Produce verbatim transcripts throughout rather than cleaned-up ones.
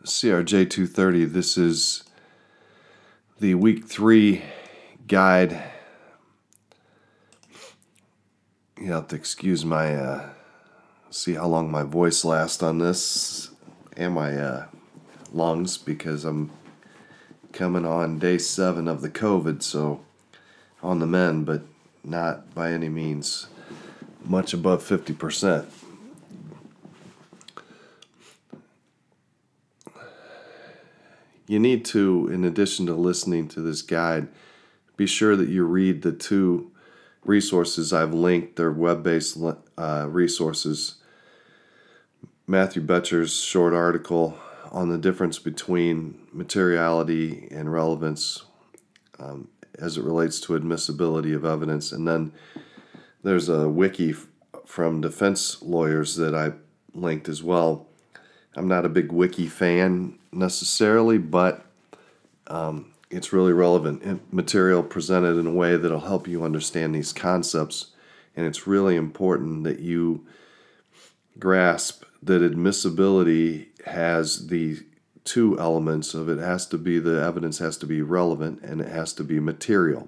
C R J two thirty. This is the week three guide. You have to excuse my, uh, see how long my voice lasts on this and my uh, lungs, because I'm coming on day seven of the COVID, so on the mend, but not by any means much above fifty percent. You need to, in addition to listening to this guide, be sure that you read the two resources I've linked. They're web-based uh, resources. Matthew Betcher's short article on the difference between materiality and relevance um, as it relates to admissibility of evidence. And then there's a wiki f- from defense lawyers that I linked as well. I'm not a big wiki fan necessarily, but um, it's really relevant material presented in a way that'll help you understand these concepts. And it's really important that you grasp that admissibility has the two elements of it. It has to be, the evidence has to be relevant, and it has to be material.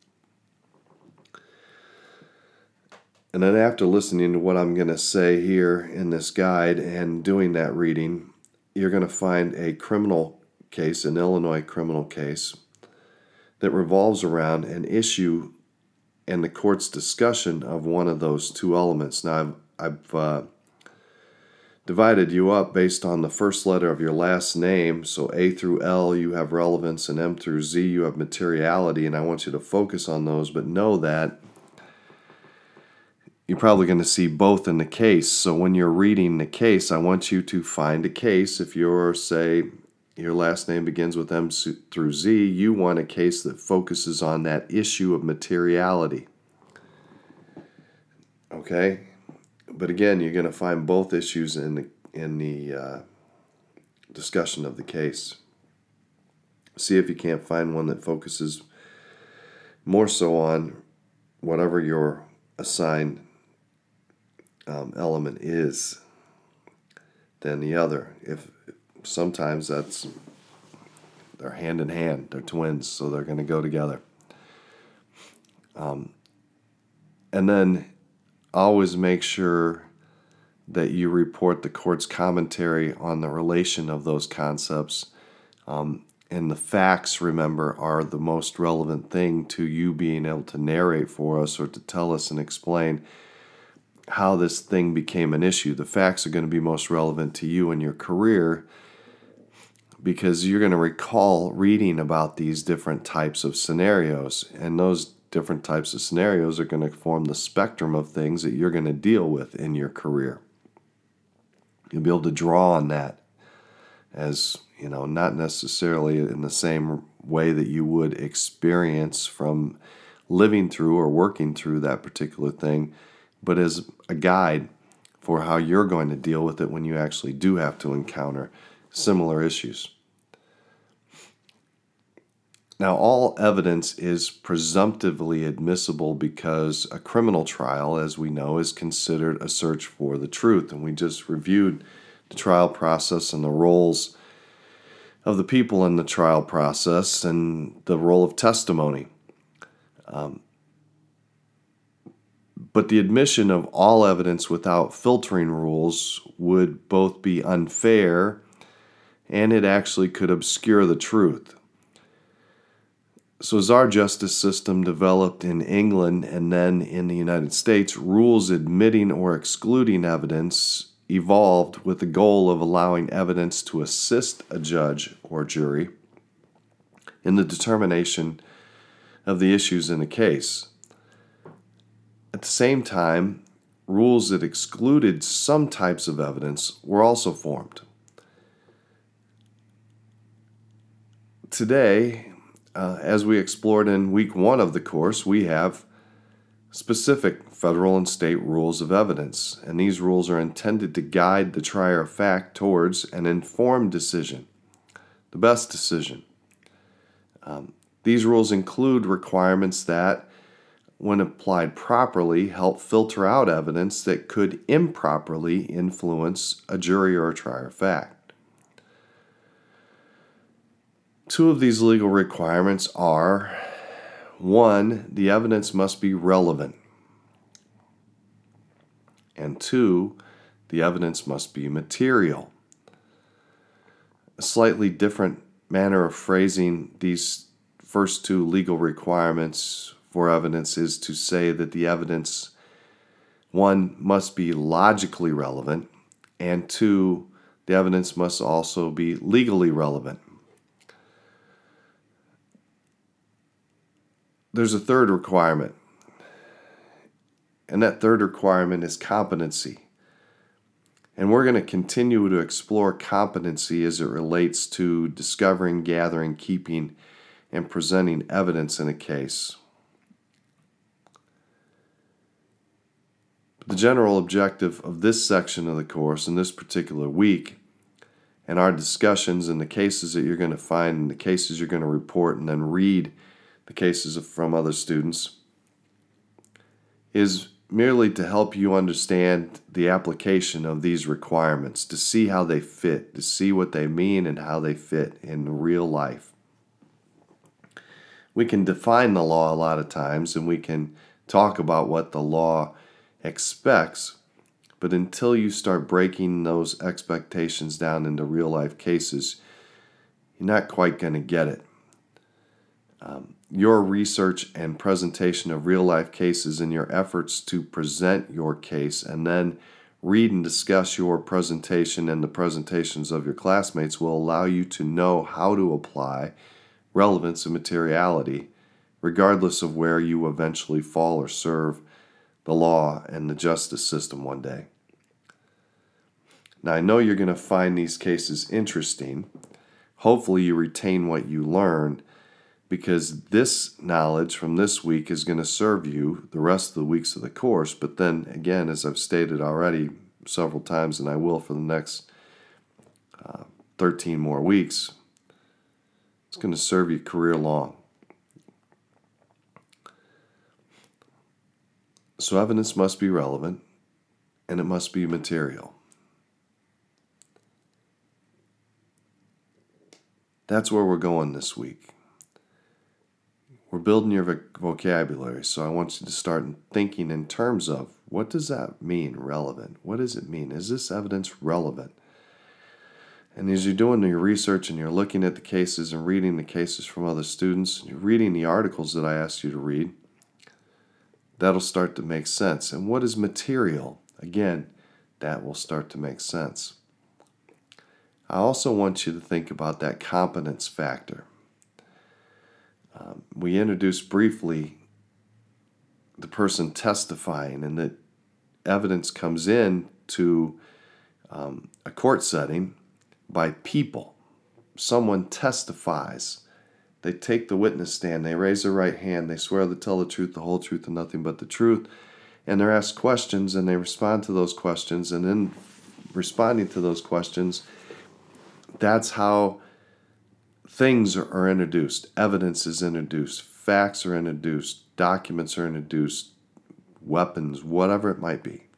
And then after listening to what I'm going to say here in this guide and doing that reading, you're going to find a criminal case, an Illinois criminal case, that revolves around an issue and the court's discussion of one of those two elements. Now, I've, I've uh, divided you up based on the first letter of your last name. So A through L, you have relevance, and M through Z, you have materiality, and I want you to focus on those, but know that you're probably going to see both in the case. So when you're reading the case, I want you to find a case. If you're, say, your last name begins with M through Z, you want a case that focuses on that issue of materiality. Okay? But again, you're going to find both issues in the, in the uh, discussion of the case. See if you can't find one that focuses more so on whatever your assigned Um, element is than the other. If sometimes that's, they're hand in hand, they're twins, so they're going to go together. Um, and then always make sure that you report the court's commentary on the relation of those concepts. Um, and the facts, remember, are the most relevant thing to you being able to narrate for us or to tell us and explain how this thing became an issue. The facts are going to be most relevant to you in your career, because you're going to recall reading about these different types of scenarios, and those different types of scenarios are going to form the spectrum of things that you're going to deal with in your career. You'll be able to draw on that as, you know, not necessarily in the same way that you would experience from living through or working through that particular thing, but as a guide for how you're going to deal with it when you actually do have to encounter similar issues. Now, all evidence is presumptively admissible because a criminal trial, as we know, is considered a search for the truth. And we just reviewed the trial process and the roles of the people in the trial process and the role of testimony. Um, But the admission of all evidence without filtering rules would both be unfair, and it actually could obscure the truth. So as our justice system developed in England and then in the United States, rules admitting or excluding evidence evolved with the goal of allowing evidence to assist a judge or jury in the determination of the issues in a case. At the same time, rules that excluded some types of evidence were also formed. Today, uh, as we explored in week one of the course, we have specific federal and state rules of evidence, and these rules are intended to guide the trier of fact towards an informed decision, the best decision. Um, these rules include requirements that, when applied properly, help filter out evidence that could improperly influence a jury or a trier of fact. Two of these legal requirements are, one, the evidence must be relevant, and two, the evidence must be material. A slightly different manner of phrasing these first two legal requirements for evidence is to say that the evidence, one, must be logically relevant, and two, the evidence must also be legally relevant. There's a third requirement, and that third requirement is competency. And we're going to continue to explore competency as it relates to discovering, gathering, keeping, and presenting evidence in a case. The general objective of this section of the course in this particular week, and our discussions and the cases that you're going to find and the cases you're going to report and then read the cases from other students, is merely to help you understand the application of these requirements, to see how they fit, to see what they mean and how they fit in real life. We can define the law a lot of times, and we can talk about what the law expects, but until you start breaking those expectations down into real life cases, you're not quite going to get it. Um, your research and presentation of real life cases and your efforts to present your case and then read and discuss your presentation and the presentations of your classmates will allow you to know how to apply relevance and materiality, regardless of where you eventually fall or serve the law and the justice system one day. Now, I know you're going to find these cases interesting. Hopefully you retain what you learn, because this knowledge from this week is going to serve you the rest of the weeks of the course. But then again, as I've stated already several times, and I will for the next uh, thirteen more weeks, it's going to serve you career long. So evidence must be relevant, and it must be material. That's where we're going this week. We're building your voc- vocabulary, so I want you to start thinking in terms of, what does that mean, relevant? What does it mean? Is this evidence relevant? And as you're doing your research and you're looking at the cases and reading the cases from other students, and you're reading the articles that I asked you to read, that'll start to make sense. And what is material? Again, that will start to make sense. I also want you to think about that competence factor. Um, we introduced briefly the person testifying, and that evidence comes in to um, a court setting by people. Someone testifies. They take the witness stand, they raise their right hand, they swear to tell the truth, the whole truth, and nothing but the truth, and they're asked questions, and they respond to those questions, and in responding to those questions, that's how things are introduced, evidence is introduced, facts are introduced, documents are introduced, weapons, whatever it might be.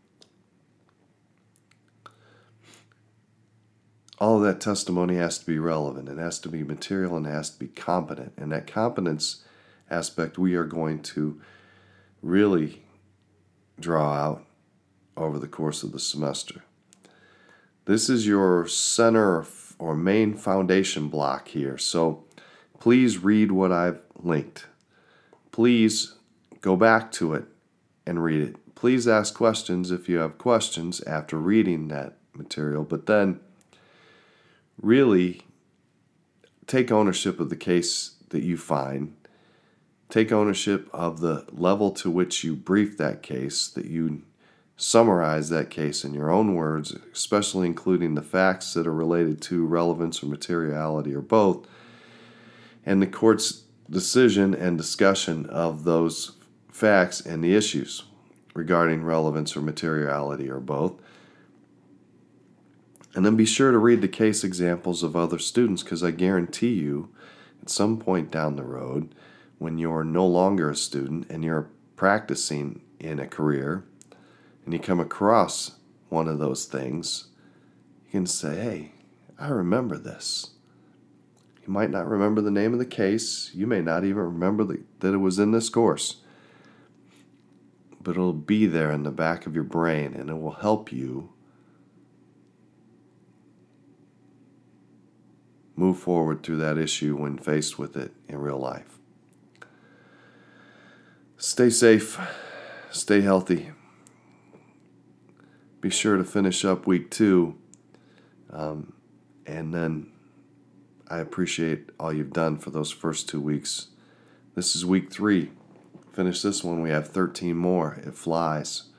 All of that testimony has to be relevant, it has to be material, and it has to be competent. And that competence aspect we are going to really draw out over the course of the semester. This is your center or main foundation block here. So please read what I've linked. Please go back to it and read it. Please ask questions if you have questions after reading that material, but then really take ownership of the case that you find. Take ownership of the level to which you brief that case, that you summarize that case in your own words, especially including the facts that are related to relevance or materiality or both, and the court's decision and discussion of those facts and the issues regarding relevance or materiality or both. And then be sure to read the case examples of other students, because I guarantee you at some point down the road, when you're no longer a student and you're practicing in a career, and you come across one of those things, you can say, hey, I remember this. You might not remember the name of the case. You may not even remember the, that it was in this course. But it'll be there in the back of your brain, and it will help you move forward through that issue when faced with it in real life. Stay safe. Stay healthy. Be sure to finish up week two. Um, and then I appreciate all you've done for those first two weeks. This is week three. Finish this one, we have thirteen more. It flies.